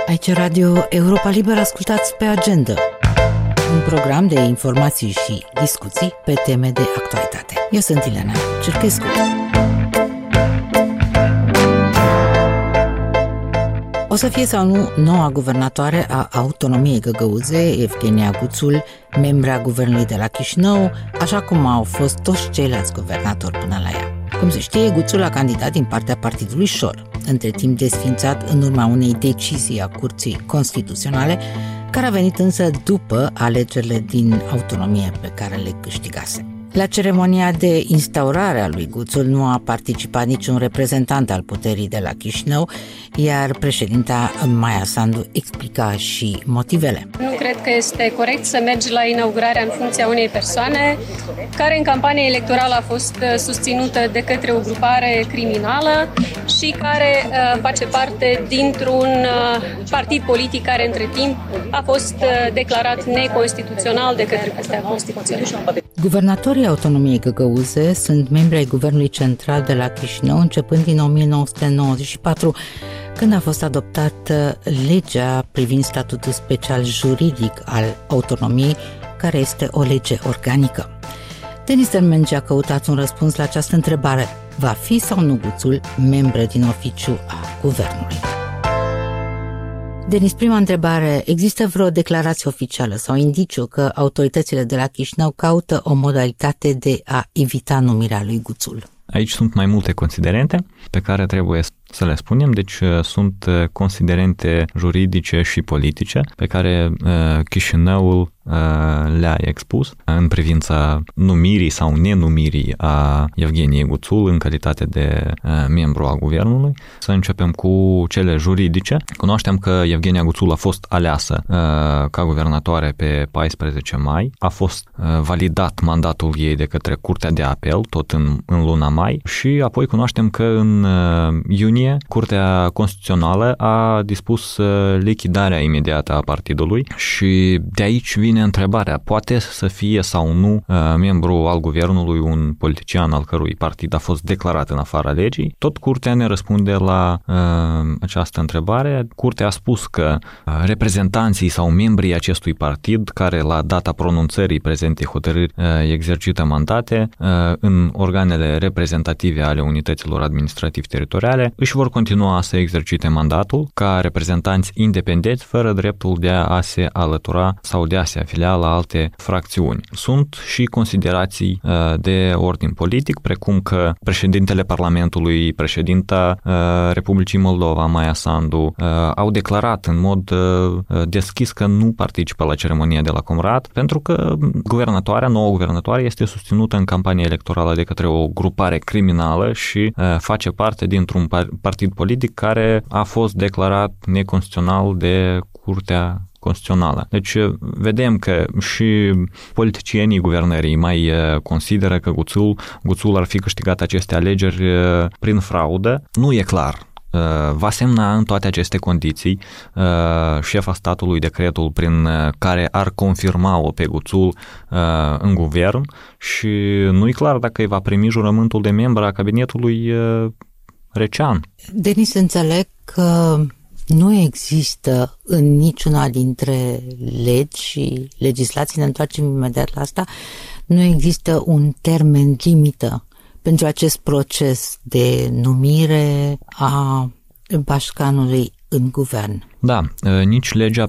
Aici Radio Europa Liberă, ascultați Pe Agenda, un program de informații și discuții pe teme de actualitate. Eu sunt Ileana Cerchescu. O să fie sau nu noua guvernatoare a autonomiei Găgăuze, Evgenia Guțul, membra guvernului de la Chișinău, așa cum au fost toți ceilalți guvernatori până la ea. Cum se știe, Guțul a candidat din partea partidului Șor, între timp desființat în urma unei decizii a Curții Constituționale, care a venit însă după alegerile din autonomie pe care le câștigase. La ceremonia de instaurare a lui Guțul nu a participat niciun reprezentant al puterii de la Chișinău, iar președinta Maia Sandu explica și motivele. Nu cred că este corect să mergi la inaugurarea în funcția unei persoane care în campania electorală a fost susținută de către o grupare criminală și care face parte dintr-un partid politic care între timp a fost declarat neconstituțional de către Curtea Constituțională. Guvernatorii autonomiei Găgăuze sunt membri ai Guvernului Central de la Chișinău începând din 1994, când a fost adoptată legea privind statutul special juridic al autonomiei, care este o lege organică. Denis Termengi a căutat un răspuns la această întrebare. Va fi sau nu Guțul membră din oficiu a guvernului? Denis, prima întrebare. Există vreo declarație oficială sau indiciu că autoritățile de la Chișinău caută o modalitate de a evita numirea lui Guțul? Aici sunt mai multe considerente pe care trebuie să le spunem, deci sunt considerente juridice și politice pe care Chișinăul le-a expus în privința numirii sau nenumirii a Evgeniei Guțul în calitate de membru a guvernului. Să începem cu cele juridice. Cunoaștem că Evgenia Guțul a fost aleasă ca guvernatoare pe 14 mai. A fost validat mandatul ei de către Curtea de Apel, tot în luna mai, și apoi cunoaștem că în iunie Curtea Constituțională a dispus lichidarea imediată a partidului și de aici vine întrebarea, poate să fie sau nu membru al guvernului un politician al cărui partid a fost declarat în afara legii? Tot Curtea ne răspunde la această întrebare. Curtea a spus că reprezentanții sau membrii acestui partid, care la data pronunțării prezentei hotărâri exercită mandate în organele reprezentative ale unităților administrativ-teritoriale, își vor continua să exercite mandatul ca reprezentanți independenți, fără dreptul de a se alătura sau de a se afilia la alte fracțiuni. Sunt și considerații de ordin politic, precum că președintele Parlamentului, președinta Republicii Moldova, Maia Sandu, au declarat în mod deschis că nu participă la ceremonia de la Comrat, pentru că noua guvernatoare este susținută în campania electorală de către o grupare criminală și face parte dintr-un partid politic care a fost declarat neconstituțional de Curtea Constituțională. Deci vedem că și politicienii guvernării mai consideră că Guțul ar fi câștigat aceste alegeri prin fraudă. Nu e clar. Va semna în toate aceste condiții șefa statului decretul prin care ar confirma-o pe Guțul în guvern și nu e clar dacă îi va primi jurământul de membru a cabinetului Recean. Denis, înțeleg că nu există în niciuna dintre legi și legislații, ne întoarcem imediat la asta, nu există un termen limită pentru acest proces de numire a bașcanului în guvern. Da, nici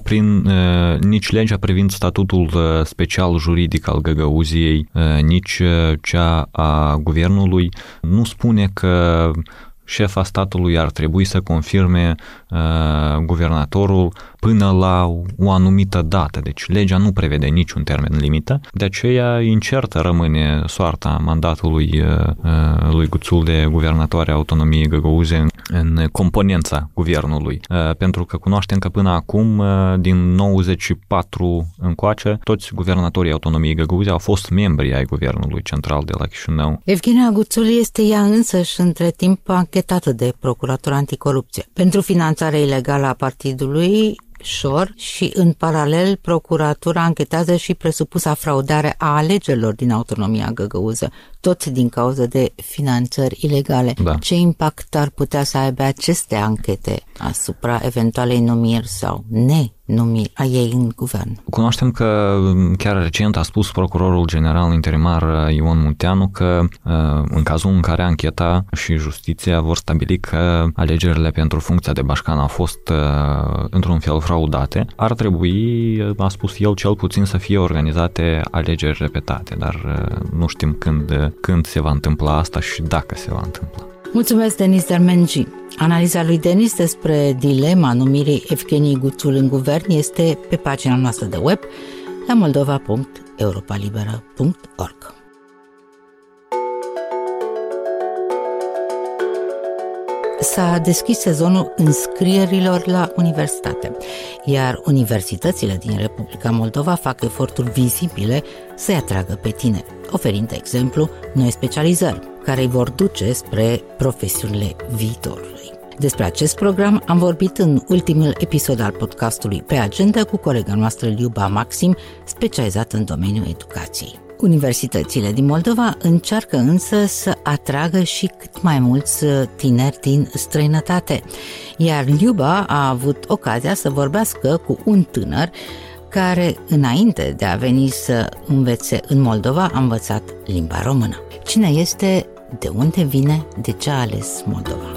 legea privind statutul special juridic al Găgăuziei, nici cea a guvernului nu spune că șefa statului ar trebui să confirme guvernatorul până la o anumită dată. Deci legea nu prevede niciun termen limită, de aceea incertă rămâne soarta mandatului lui Guțul de guvernatoare a autonomiei Găgăuze în componența guvernului. Pentru că cunoaștem că până acum, din 94 încoace, toți guvernatorii autonomiei Găgăuze au fost membri ai guvernului central de la Chișinău. Evgenia Guțul este ea însăși între timp anchetată de Procuratura Anticorupție pentru finanțare ilegală a partidului Șor și, în paralel, procuratura anchetează și presupusa fraudare a alegerilor din autonomia Găgăuză, tot din cauza de finanțări ilegale. Da. Ce impact ar putea să aibă aceste anchete asupra eventualei numiri sau nenumiri a ei în guvern? Cunoaștem că chiar recent a spus procurorul general interimar Ion Munteanu că în cazul în care ancheta și justiția vor stabili că alegerile pentru funcția de bașcan au fost într-un fel fraudate, ar trebui, a spus el, cel puțin să fie organizate alegeri repetate, dar nu știm când se va întâmpla asta și dacă se va întâmpla. Mulțumesc, Denis Dermengi. Analiza lui Denis despre dilema numirii Evgeni Guțul în guvern este pe pagina noastră de web la moldova.europalibera.org. S-a deschis sezonul înscrierilor la universitate, iar universitățile din Republica Moldova fac eforturi vizibile să-i atragă pe tineri, oferind, de exemplu, noi specializări, care îi vor duce spre profesiunile viitorului. Despre acest program am vorbit în ultimul episod al podcastului Pe Agenda cu colega noastră Liuba Maxim, specializată în domeniul educației. Universitățile din Moldova încearcă însă să atragă și cât mai mulți tineri din străinătate, iar Liuba a avut ocazia să vorbească cu un tânăr care, înainte de a veni să învețe în Moldova, a învățat limba română. Cine este, de unde vine, de ce a ales Moldova?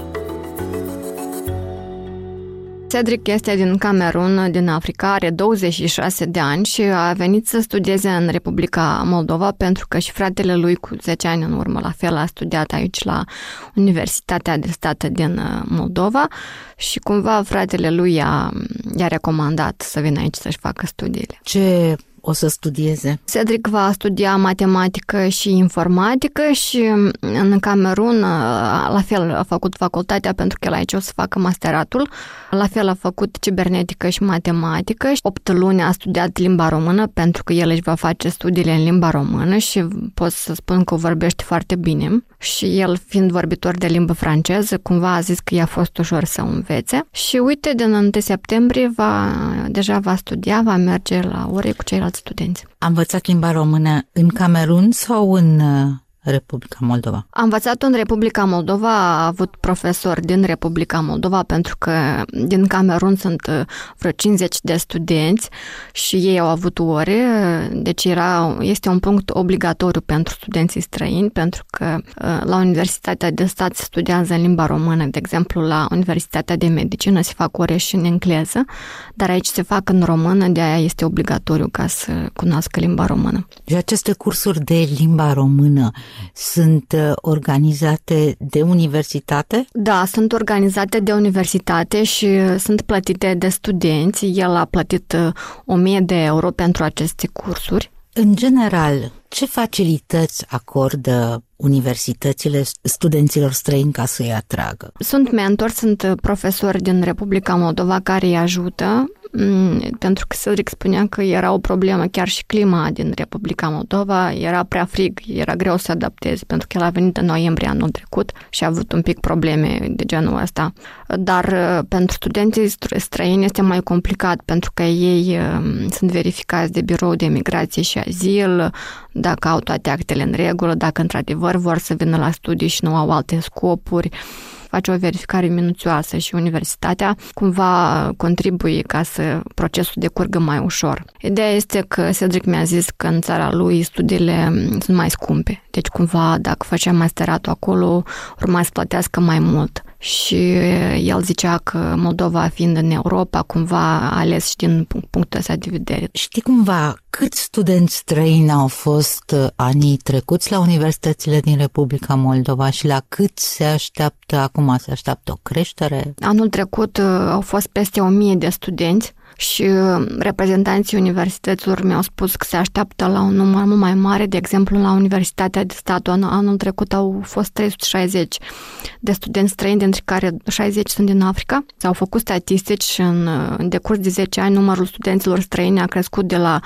Cedric este din Camerun, din Africa, are 26 de ani și a venit să studieze în Republica Moldova pentru că și fratele lui cu 10 ani în urmă la fel a studiat aici la Universitatea de Stat din Moldova și cumva fratele lui i-a recomandat să vină aici să-și facă studiile. Ce o să studieze? Cedric va studia matematică și informatică și în Camerun la fel a făcut facultatea pentru că el aici o să facă masteratul. La fel a făcut cibernetică și matematică. 8 luni a studiat limba română pentru că el își va face studiile în limba română și pot să spun că o vorbește foarte bine. Și el, fiind vorbitor de limbă franceză, cumva a zis că i-a fost ușor să o învețe. Și uite, din 1 septembrie deja va studia, va merge la ore cu ceilalți studenți. A învățat limba română în Camerun sau în Republica Moldova? Am învățat în Republica Moldova, a avut profesori din Republica Moldova pentru că din Camerun sunt vreo 50 de studenți și ei au avut ore, deci este un punct obligatoriu pentru studenții străini pentru că la Universitatea de Stat se studiază în limba română, de exemplu la Universitatea de Medicină se fac ore și în engleză, dar aici se fac în română, de aia este obligatoriu ca să cunoască limba română. Și aceste cursuri de limba română sunt organizate de universitate? Da, sunt organizate de universitate și sunt plătite de studenți. El a plătit 1.000 de euro pentru aceste cursuri. În general, ce facilități acordă universitățile studenților străini ca să-i atragă? Sunt mentori, sunt profesori din Republica Moldova care îi ajută, pentru că Cedric spunea că era o problemă, chiar și clima din Republica Moldova, era prea frig, era greu să adapteze, pentru că el a venit în noiembrie anul trecut și a avut un pic probleme de genul ăsta. Dar pentru studenții străini este mai complicat, pentru că ei sunt verificați de Birou de Migrație și Azil, dacă au toate actele în regulă, dacă într-adevăr vor să vină la studii și nu au alte scopuri. Face o verificare minuțioasă și universitatea cumva contribuie ca să procesul decurgă mai ușor. Ideea este că Cedric mi-a zis că în țara lui studiile sunt mai scumpe. Deci cumva dacă făcea masteratul acolo urma să plătească mai mult. Și el zicea că Moldova fiind în Europa cumva a ales și din punctul ăsta de vedere. Știi cumva câți studenți străini au fost anii trecuți la universitățile din Republica Moldova și la cât se așteaptă acum? Se așteaptă o creștere? Anul trecut au fost peste 1.000 de studenți și reprezentanții universităților mi-au spus că se așteaptă la un număr mult mai mare. De exemplu, la Universitatea de Stat anul trecut au fost 360 de studenți străini, dintre care 60 sunt din Africa. S-au făcut statistici și în decurs de 10 ani numărul studenților străini a crescut de la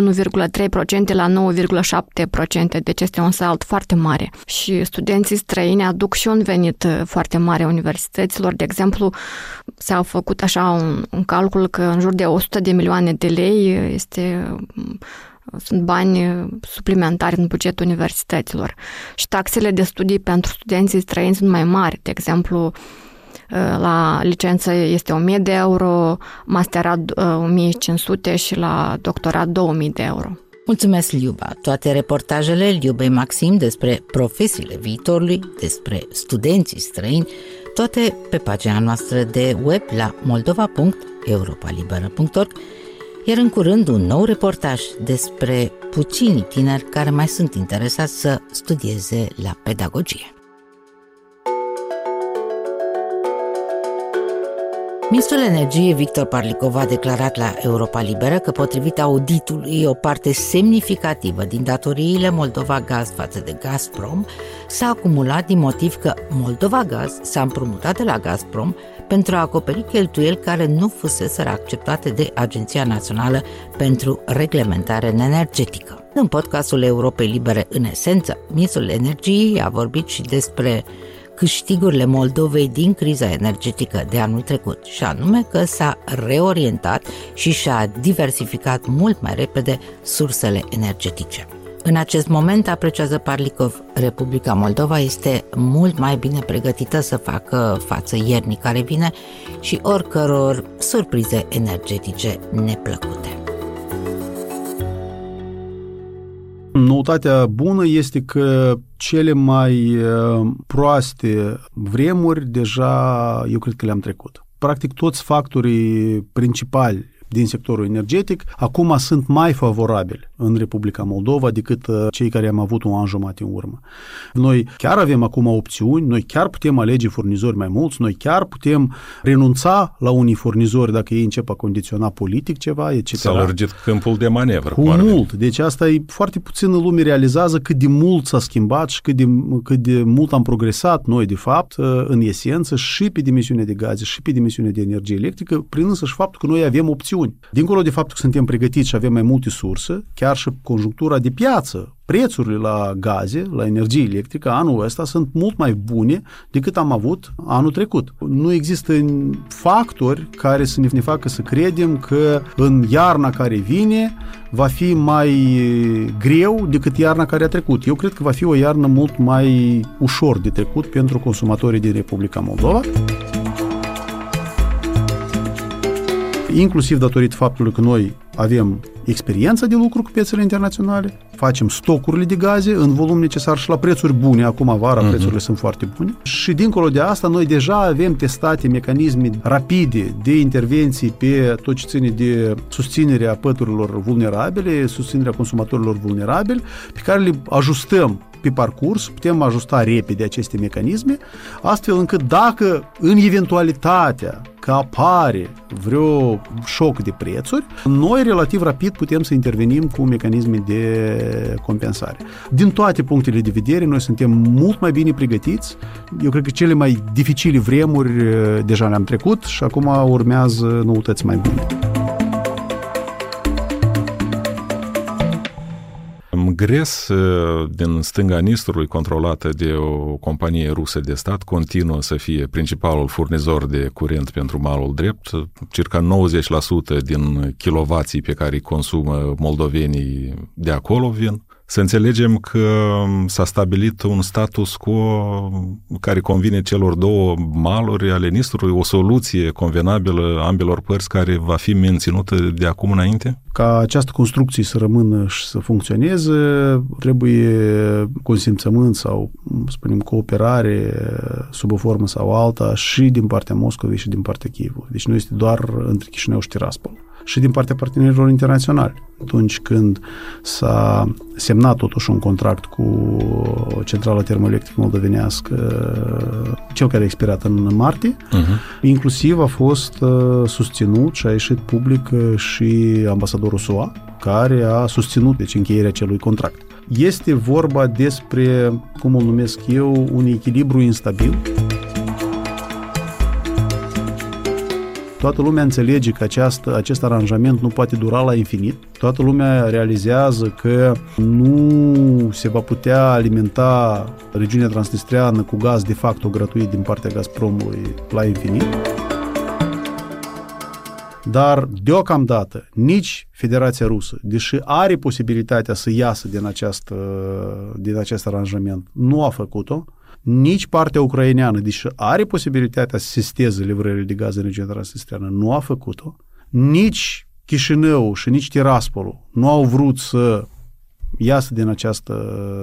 1,3% la 9,7%, deci este un salt foarte mare. Și studenții străini aduc și un venit foarte mare universităților. De exemplu, s-au făcut așa un calcul că în jur de 100 de milioane de lei sunt bani suplimentari în bugetul universităților. Și taxele de studii pentru studenții străini sunt mai mari. De exemplu, la licență este 1000 de euro, masterat 1500 și la doctorat 2000 de euro. Mulțumesc, Liuba! Toate reportajele Liubei Maxim despre profesiile viitorului, despre studenții străini, toate pe pagina noastră de web la moldova.europalibera.org, iar în curând un nou reportaj despre puținii tineri care mai sunt interesați să studieze la pedagogie. Ministrul Energiei Victor Parlicov a declarat la Europa Liberă că, potrivit auditului, o parte semnificativă din datoriile Moldova Gaz față de Gazprom s-a acumulat din motiv că Moldova Gaz s-a împrumutat de la Gazprom pentru a acoperi cheltuieli care nu fuseseră acceptate de Agenția Națională pentru Reglementare Energetică. În podcastul Europei Libere în esență, Ministrul Energiei a vorbit și despre câștigurile Moldovei din criza energetică de anul trecut, și anume că s-a reorientat și și-a diversificat mult mai repede sursele energetice. În acest moment, apreciază Parlicov, Republica Moldova este mult mai bine pregătită să facă față iernii care vine și oricăror surprize energetice neplăcute. Noutatea bună este că cele mai proaste vremuri deja eu cred că le-am trecut. Practic toți factorii principali din sectorul energetic acum sunt mai favorabili în Republica Moldova decât cei care am avut un an jumătate în urmă. Noi chiar avem acum opțiuni, noi chiar putem alege furnizori mai mulți, noi chiar putem renunța la unii furnizori dacă ei încep a condiționa politic ceva, etc. S-a lărgit câmpul de manevră. Cu mult. Deci asta e foarte puțină lume realizează cât de mult s-a schimbat și cât de mult am progresat noi, de fapt, în esență, și pe dimensiunea de gaze, și pe dimensiunea de energie electrică, prin însăși faptul că noi avem opțiuni. Dincolo de faptul că suntem pregătiți și avem mai multe surse, chiar și conjunctura de piață, prețurile la gaze, la energie electrică, anul ăsta sunt mult mai bune decât am avut anul trecut. Nu există factori care să ne facă să credem că în iarna care vine va fi mai greu decât iarna care a trecut. Eu cred că va fi o iarnă mult mai ușor de trecut pentru consumatorii din Republica Moldova, inclusiv datorită faptului că noi avem experiența de lucru cu piețele internaționale, facem stocurile de gaze în volum necesar și la prețuri bune. Acum vara prețurile sunt foarte bune. Și dincolo de asta, noi deja avem testate mecanisme rapide de intervenții pe tot ce ține de susținerea păturilor vulnerabile, susținerea consumatorilor vulnerabili, pe care le ajustăm pe parcurs, putem ajusta repede aceste mecanisme, astfel încât dacă în eventualitatea că apare vreo șoc de prețuri, noi relativ rapid putem să intervenim cu mecanisme de compensare. Din toate punctele de vedere, noi suntem mult mai bine pregătiți. Eu cred că cele mai dificile vremuri deja le-am trecut și acum urmează noutăți mai bune. GRES din stânga Nistrului, controlată de o companie rusă de stat, continuă să fie principalul furnizor de curent pentru malul drept. Circa 90% din kilovații pe care îi consumă moldovenii de acolo vin. Să înțelegem că s-a stabilit un status quo care convine celor două maluri ale Nistrului, o soluție convenabilă ambelor părți care va fi menținută de acum înainte? Ca această construcție să rămână și să funcționeze, trebuie consimțământ sau, spunem, cooperare sub o formă sau alta și din partea Moscovei și din partea Chievului. Deci nu este doar între Chișinău și Tiraspol. Și din partea partenerilor internaționali. Atunci când s-a semnat totuși un contract cu centrala termoelectrică moldovenească, cel care a expirat în martie, inclusiv a fost susținut și a ieșit public și ambasadorul SUA, care a susținut deci încheierea acelui contract. Este vorba despre, cum îl numesc eu, un echilibru instabil. Toată lumea înțelege că acest aranjament nu poate dura la infinit. Toată lumea realizează că nu se va putea alimenta regiunea transnistreană cu gaz de facto gratuit din partea Gazpromului la infinit. Dar, deocamdată, nici Federația Rusă, deși are posibilitatea să iasă din acest aranjament, nu a făcut-o, nici partea ucraineană, deși are posibilitatea să sisteze livrările de gaze în regenerare externă, nu a făcut-o, nici Chișinău și nici Tiraspolul nu au vrut să iasă din această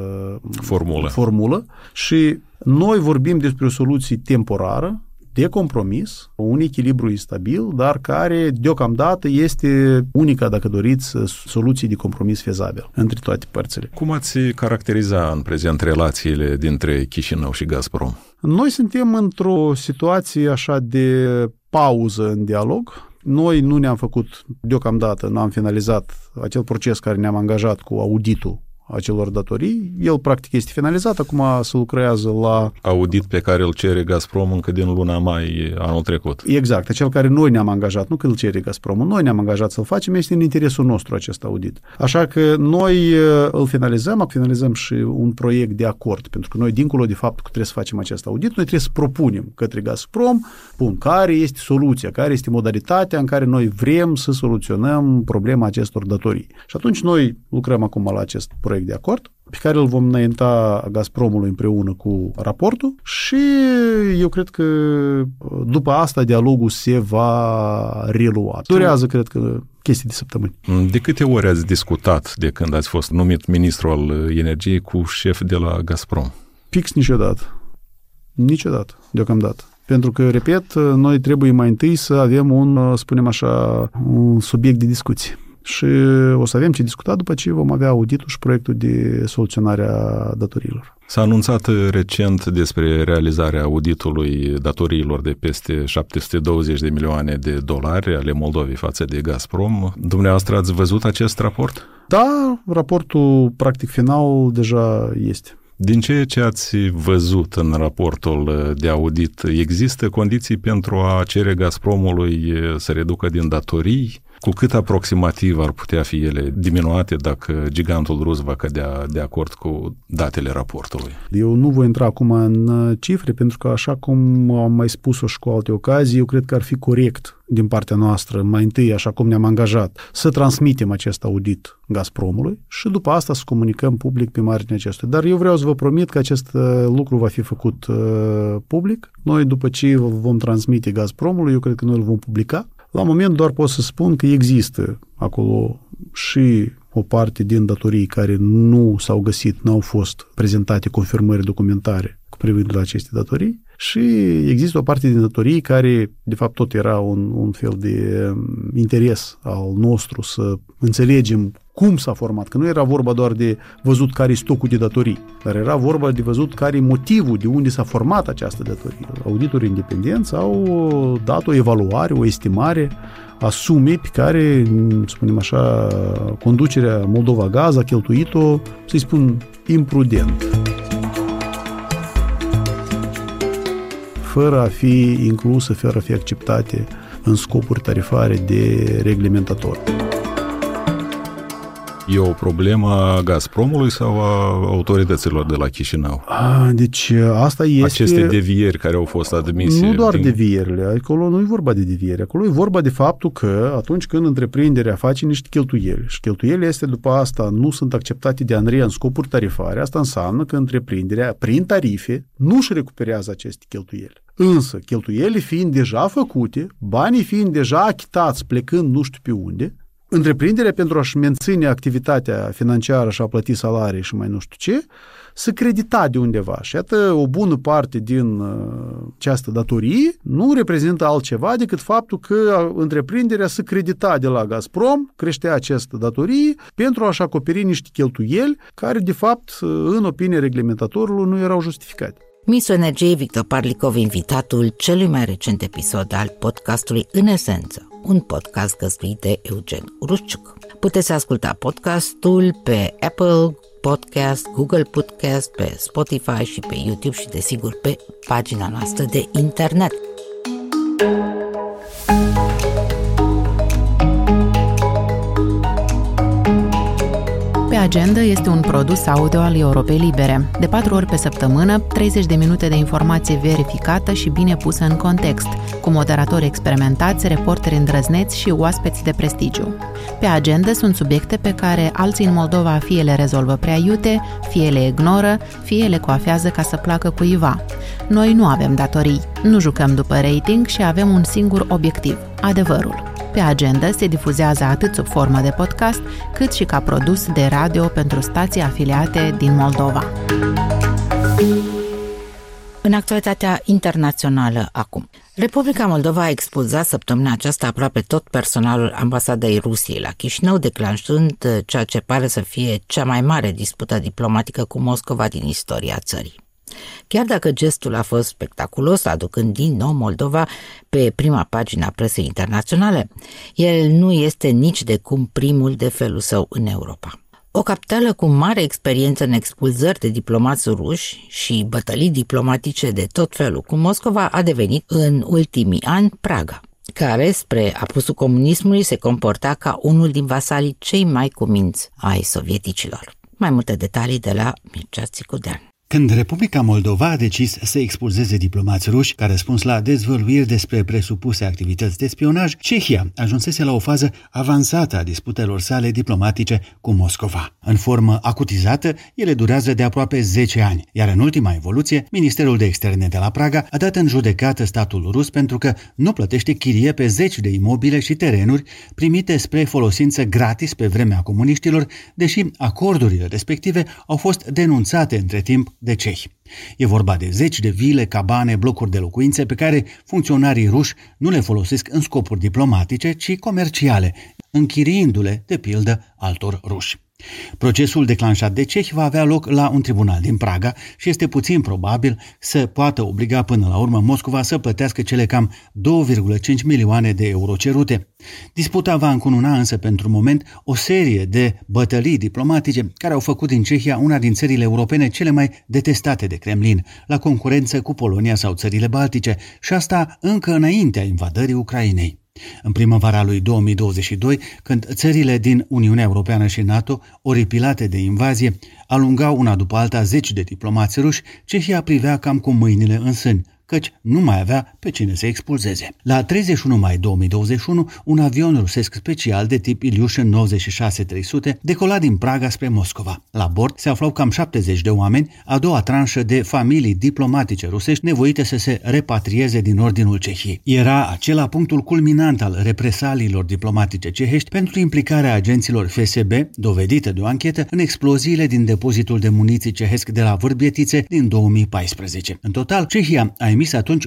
formulă și noi vorbim despre o soluție temporară, de compromis, un echilibru instabil, dar care deocamdată este unica, dacă doriți, soluție de compromis fezabil între toate părțile. Cum ați caracteriza în prezent relațiile dintre Chișinău și Gazprom? Noi suntem într-o situație așa de pauză în dialog. Noi nu ne-am făcut deocamdată, nu am finalizat acel proces care ne-am angajat cu auditul acelor datorii. El, practic, este finalizat. Acum se lucrează la... Audit pe care îl cere Gazprom încă din luna mai anul trecut. Exact. Acel care noi ne-am angajat, nu că îl cere Gazpromul, noi ne-am angajat să-l facem, este în interesul nostru acest audit. Așa că noi îl finalizăm și un proiect de acord, pentru că noi, dincolo de faptul că trebuie să facem acest audit, noi trebuie să propunem către Gazprom, care este soluția, care este modalitatea în care noi vrem să soluționăm problema acestor datorii. Și atunci noi lucrăm acum la acest proiect de acord, pe care îl vom înainta Gazpromului împreună cu raportul și eu cred că după asta dialogul se va relua. Durează, cred că, chestii de săptămâni. De câte ori ați discutat de când ați fost numit ministru al energiei cu șef de la Gazprom? Fix niciodată. Niciodată, deocamdată. Pentru că, repet, noi trebuie mai întâi să avem un subiect de discuție. Și o să avem ce discuta după ce vom avea auditul și proiectul de soluționare a datoriilor. S-a anunțat recent despre realizarea auditului datoriilor de peste 720 de milioane de dolari ale Moldovei față de Gazprom. Dumneavoastră ați văzut acest raport? Da, raportul practic final deja este. Din ceea ce ați văzut în raportul de audit, există condiții pentru a cere Gazpromului să reducă din datorii? Cu cât aproximativ ar putea fi ele diminuate dacă gigantul rus va cădea de acord cu datele raportului? Eu nu voi intra acum în cifre, pentru că, așa cum am mai spus-o și cu alte ocazii, eu cred că ar fi corect din partea noastră, mai întâi, așa cum ne-am angajat, să transmitem acest audit Gazpromului și după asta să comunicăm public pe marginea acestuia. Dar eu vreau să vă promit că acest lucru va fi făcut public. Noi, după ce îl vom transmite Gazpromului, eu cred că noi îl vom publica. La moment doar pot să spun că există acolo și o parte din datorii care nu s-au găsit, n-au fost prezentate confirmări documentare cu privire la aceste datorii și există o parte din datorii care, de fapt, tot era un fel de interes al nostru să înțelegem cum s-a format, că nu era vorba doar de văzut care e stocul de datorii, dar era vorba de văzut care e motivul de unde s-a format această datorie. Auditorii independenți au dat o evaluare, o estimare a sumei pe care, să spunem așa, conducerea Moldova Gaz a cheltuit-o, să-i spun, imprudent, fără a fi inclusă, fără a fi acceptate în scopuri tarifare de reglementator. E o problemă a Gazpromului sau a autorităților de la Chișinău? Deci asta este... Aceste devieri care au fost admise... Nu doar devierile, acolo nu e vorba de devieri, acolo e vorba de faptul că atunci când întreprinderea face niște cheltuieli și cheltuielile astea după asta nu sunt acceptate de ANRE în scopuri tarifare, asta înseamnă că întreprinderea, prin tarife, nu își recuperează aceste cheltuieli. Însă, cheltuielile fiind deja făcute, banii fiind deja achitați plecând nu știu pe unde, întreprinderea, pentru a-și menține activitatea financiară și a plăti salarii și mai nu știu ce, să credita de undeva. Și iată, o bună parte din această datorie nu reprezintă altceva decât faptul că întreprinderea să credita de la Gazprom, creștea această datorie pentru a-și acoperi niște cheltuieli care, de fapt, în opinia reglementatorului, nu erau justificate. Ministrul Energiei Victor Parlikov, invitatul celui mai recent episod al podcastului În Esență, un podcast găzduit de Eugen Urușciuc. Puteți asculta podcastul pe Apple Podcast, Google Podcast, pe Spotify și pe YouTube și, desigur, pe pagina noastră de internet. Pe Agenda este un produs audio al Europei Libere. De 4 ori pe săptămână, 30 de minute de informație verificată și bine pusă în context, cu moderatori experimentați, reporteri îndrăzneți și oaspeți de prestigiu. Pe agenda sunt subiecte pe care alții în Moldova fie le rezolvă prea iute, fie le ignoră, fie le coafează ca să placă cuiva. Noi nu avem datorii, nu jucăm după rating și avem un singur obiectiv, adevărul. Pe agenda se difuzează atât sub formă de podcast, cât și ca produs de radio pentru stații afiliate din Moldova. În actualitatea internațională acum, Republica Moldova a expulzat săptămâna aceasta aproape tot personalul ambasadei Rusiei la Chișinău, declanșând ceea ce pare să fie cea mai mare dispută diplomatică cu Moscova din istoria țării. Chiar dacă gestul a fost spectaculos, aducând din nou Moldova pe prima pagina presei internaționale, el nu este nici de cum primul de felul său în Europa. O capitală cu mare experiență în expulzări de diplomați ruși și bătălii diplomatice de tot felul cu Moscova a devenit în ultimii ani Praga, care, spre apusul comunismului, se comporta ca unul din vasalii cei mai cuminți ai sovieticilor. Mai multe detalii de la Mircea Țicudean. Când Republica Moldova a decis să expulzeze diplomați ruși ca răspuns la dezvăluiri despre presupuse activități de spionaj, Cehia ajunsese la o fază avansată a disputelor sale diplomatice cu Moscova. În formă acutizată, ele durează de aproape 10 ani, iar în ultima evoluție, Ministerul de Externe de la Praga a dat în judecată statul rus pentru că nu plătește chirie pe 10 de imobile și terenuri primite spre folosință gratis pe vremea comuniștilor, deși acordurile respective au fost denunțate între timp de cehi. E vorba de 10 de vile, cabane, blocuri de locuințe pe care funcționarii ruși nu le folosesc în scopuri diplomatice, ci comerciale, închiriindu-le, de pildă, altor ruși. Procesul declanșat de cehi va avea loc la un tribunal din Praga și este puțin probabil să poată obliga până la urmă Moscova să plătească cele cam 2,5 milioane de euro cerute. Disputa va încununa însă pentru moment o serie de bătălii diplomatice care au făcut din Cehia una din țările europene cele mai detestate de Kremlin, la concurență cu Polonia sau țările Baltice, și asta încă înaintea invadării Ucrainei. În primăvara lui 2022, când țările din Uniunea Europeană și NATO, oripilate de invazie, alungau una după alta 10 de diplomați ruși, Cehia privea cam cu mâinile în sân, căci nu mai avea pe cine să expulzeze. La 31 mai 2021, un avion rusesc special de tip Ilyushin 96-300 decola din Praga spre Moscova. La bord se aflau cam 70 de oameni, a doua tranșă de familii diplomatice rusești nevoite să se repatrieze din ordinul Cehiei. Era acela punctul culminant al represaliilor diplomatice cehești pentru implicarea agenților FSB, dovedită de o anchetă, în exploziile din depozitul de muniții cehesc de la Vârbietițe din 2014. În total, Cehia a emis atunci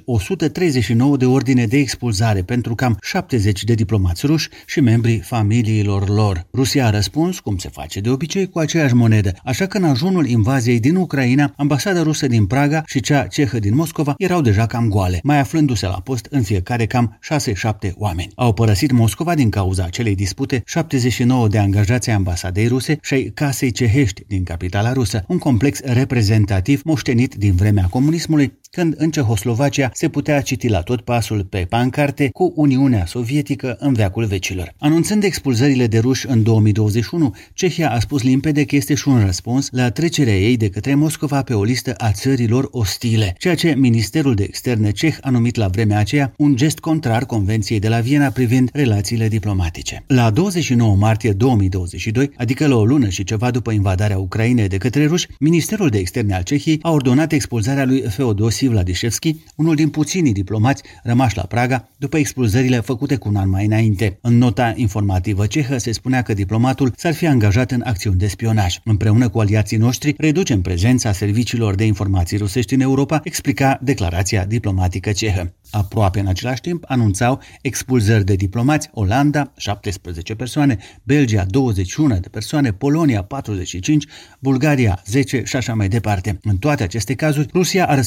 139 de ordine de expulzare pentru cam 70 de diplomați ruși și membrii familiilor lor. Rusia a răspuns, cum se face de obicei, cu aceeași monedă, așa că în ajunul invaziei din Ucraina, ambasada rusă din Praga și cea cehă din Moscova erau deja cam goale, mai aflându-se la post în fiecare cam 6-7 oameni. Au părăsit Moscova din cauza acelei dispute 79 de angajați ai ambasadei ruse și ai casei cehești din capitala rusă, un complex reprezentativ moștenit din vremea comunismului, când în Cehoslovacia se putea citi la tot pasul pe pancarte cu Uniunea Sovietică în veacul vecilor. Anunțând expulzările de ruși în 2021, Cehia a spus limpede că este și un răspuns la trecerea ei de către Moscova pe o listă a țărilor ostile, ceea ce Ministerul de Externe ceh a numit la vremea aceea un gest contrar Convenției de la Viena privind relațiile diplomatice. La 29 martie 2022, adică la o lună și ceva după invadarea Ucrainei de către ruși, Ministerul de Externe al Cehiei a ordonat expulzarea lui Feodosie Vladișevski, unul din puținii diplomați rămași la Praga după expulzările făcute cu un an mai înainte. În nota informativă cehă se spunea că diplomatul s-ar fi angajat în acțiuni de spionaj. Împreună cu aliații noștri reducem prezența serviciilor de informații rusești în Europa, explica declarația diplomatică cehă. Aproape în același timp anunțau expulzări de diplomați Olanda, 17 persoane, Belgia, 21 de persoane, Polonia, 45, Bulgaria, 10 și așa mai departe. În toate aceste cazuri, Rusia a răspuns cu aceeași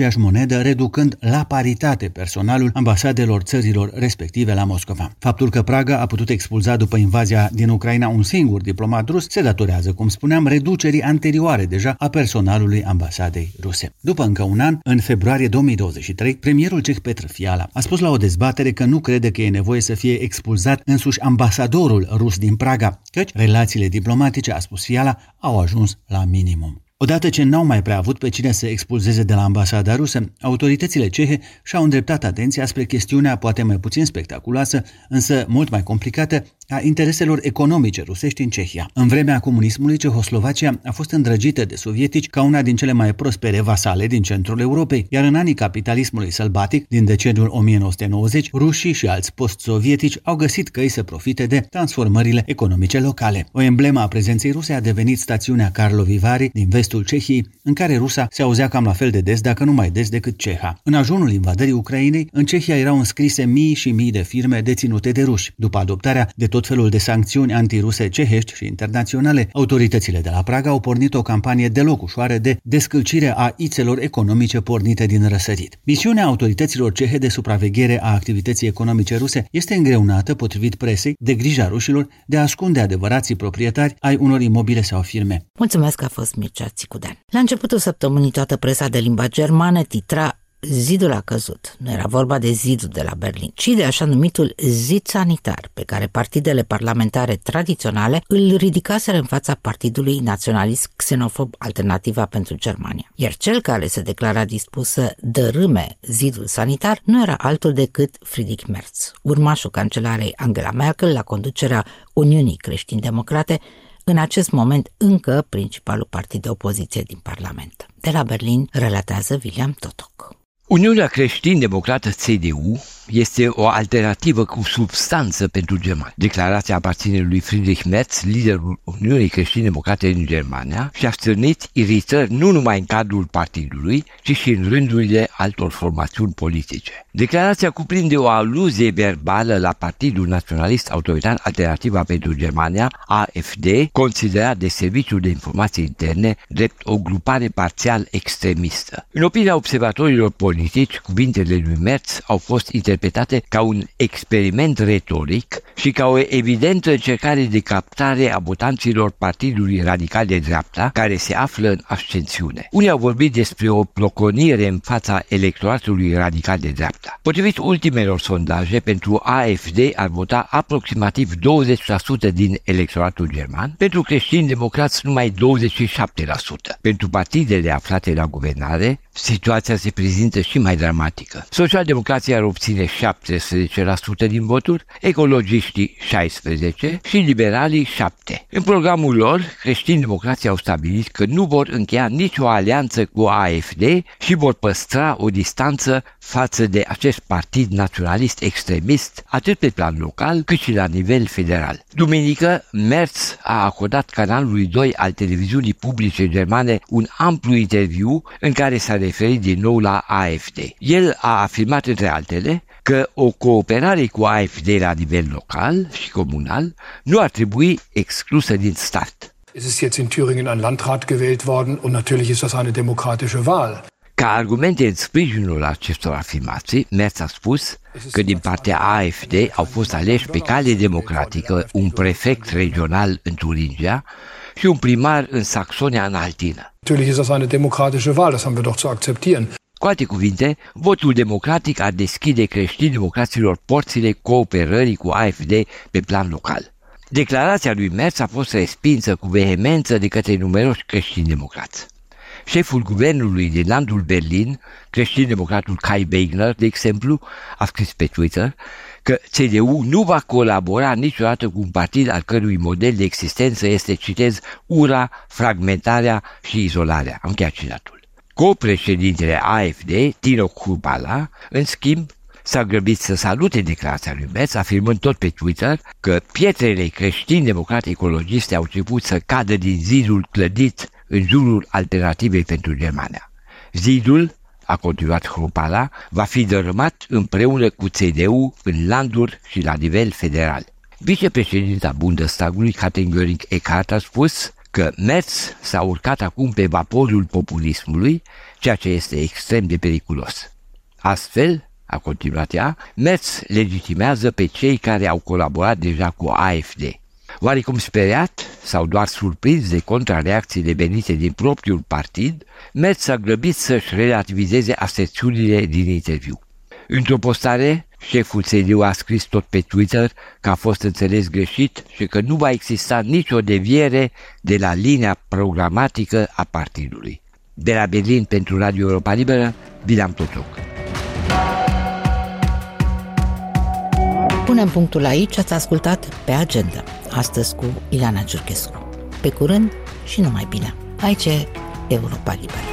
aceeași monedă, reducând la paritate personalul ambasadelor țărilor respective la Moscova. Faptul că Praga a putut expulza după invazia din Ucraina un singur diplomat rus se datorează, cum spuneam, reducerii anterioare deja a personalului ambasadei ruse. După încă un an, în februarie 2023, premierul ceh Petr Fiala a spus la o dezbatere că nu crede că e nevoie să fie expulzat însuși ambasadorul rus din Praga, căci relațiile diplomatice, a spus Fiala, au ajuns la minimum. Odată ce n-au mai prea avut pe cine să expulzeze de la ambasada rusă, autoritățile cehe și-au îndreptat atenția spre chestiunea poate mai puțin spectaculoasă, însă mult mai complicată, a intereselor economice rusești în Cehia. În vremea comunismului, Cehoslovacia a fost îndrăgită de sovietici ca una din cele mai prospere vasale din centrul Europei, iar în anii capitalismului sălbatic, din deceniul 1990, rușii și alți post-sovietici au găsit căi să profite de transformările economice locale. O emblemă a prezenței ruse a devenit stațiunea Karlovy Vary din vestul Cehiei, în care rusa se auzea cam la fel de des, dacă nu mai des decât ceha. În ajunul invadării Ucrainei, în Cehia erau înscrise mii și mii de firme deținute de ruși. După adoptarea de tot felul de sancțiuni antiruse cehești și internaționale, autoritățile de la Praga au pornit o campanie deloc ușoară de descălcire a ițelor economice pornite din răsărit. Misiunea autorităților cehe de supraveghere a activității economice ruse este îngreunată, potrivit presei, de grija rușilor de a ascunde adevărații proprietari ai unor imobile sau firme. Mulțumesc că a fost Mircea Țicudean. La începutul săptămânii, toată presa de limba germană titra "Zidul a căzut". Nu era vorba de zidul de la Berlin, ci de așa numitul zid sanitar, pe care partidele parlamentare tradiționale îl ridicaseră în fața partidului naționalist xenofob Alternativa pentru Germania. Iar cel care se declara dispus să dărâme zidul sanitar nu era altul decât Friedrich Merz, urmașul cancelarei Angela Merkel la conducerea Uniunii Creștin-Democrate, în acest moment încă principalul partid de opoziție din Parlament. De la Berlin relatează William Totok. Uniunea Creștin-Democrată CDU este o alternativă cu substanță pentru germani. Declarația aparține lui Friedrich Merz, liderul Uniunii Creștin-Democrate din Germania, și a stârnit iritări nu numai în cadrul partidului, ci și în rândurile altor formațiuni politice. Declarația cuprinde o aluzie verbală la Partidul Naționalist Autoritar Alternativa pentru Germania, AfD, considerat de Serviciul de Informații Interne drept o grupare parțial extremistă. În opinia observatorilor politici, cuvintele lui Merz au fost interpretate ca un experiment retoric și ca o evidentă încercare de captare a votanților Partidului Radical de Dreapta, care se află în ascensiune. Unii au vorbit despre o ploconire în fața electoratului radical de dreapta. Potrivit ultimelor sondaje, pentru AfD ar vota aproximativ 20% din electoratul german, pentru creștini-democrați numai 27%. Pentru partidele aflate la guvernare, situația se prezintă și mai dramatică. Social-democrații ar obține 17% din voturi, ecologiștii 16% și liberalii 7%. În programul lor, creștini-democrații au stabilit că nu vor încheia nicio alianță cu AfD și vor păstra o distanță față de acest partid naționalist extremist, atât pe plan local cât și la nivel federal. Duminică, Merz a acordat canalului 2 al televiziunii publice germane un amplu interviu în care s-a referit din nou la AfD. El a afirmat, între altele, că o cooperare cu AfD la nivel local și comunal nu ar trebui exclusă din start. Es ist jetzt in Thüringen ein Landrat gewählt worden und natürlich ist das eine demokratische Wahl. Ca argumente în sprijinul acestor afirmații, Merz a spus că din partea AfD au fost aleși pe cale democratică un prefect regional în Turingia și un primar în Saxonia-Anhaltină. Natürlich ist das eine demokratische Wahl, das haben wir doch zu akzeptieren. Cu alte cuvinte, votul democratic ar deschide creștini-democraților porțile cooperării cu AfD pe plan local. Declarația lui Merz a fost respinsă cu vehemență de către numeroși creștini-democrați. Șeful guvernului din landul Berlin, creștin-democratul Kai Wegner, de exemplu, a scris pe Twitter că CDU nu va colabora niciodată cu un partid al cărui model de existență este, citez, ura, fragmentarea și izolarea. Am încheiat citatul. Co-președintele AfD, Tino Kruppala, în schimb, s-a grăbit să salute declarația lui Merz, afirmând tot pe Twitter că pietrele creștini-democrate ecologiste au început să cadă din zidul clădit în jurul Alternativei pentru Germania. Zidul, a continuat Kruppala, va fi dărâmat împreună cu CDU în landuri și la nivel federal. Vicepreședinta Bundestagului, Katrin Göring-Eckardt, a spus că Merz s-a urcat acum pe vaporul populismului, ceea ce este extrem de periculos. Astfel, a continuat ea, Merz legitimează pe cei care au colaborat deja cu AfD. Oarecum speriat sau doar surprins de contrareacțiile venite din propriul partid, Merz s-a grăbit să-și relativizeze aserțiunile din interviu. Într-o postare, șeful CDU a scris tot pe Twitter că a fost înțeles greșit și că nu va exista nicio deviere de la linia programatică a partidului. De la Berlin pentru Radio Europa Liberă, William Totoc. Punem punctul aici, ați ascultat Pe Agenda, astăzi cu Ileana Ciurchescu. Pe curând și numai bine. Aici e Europa Liberă.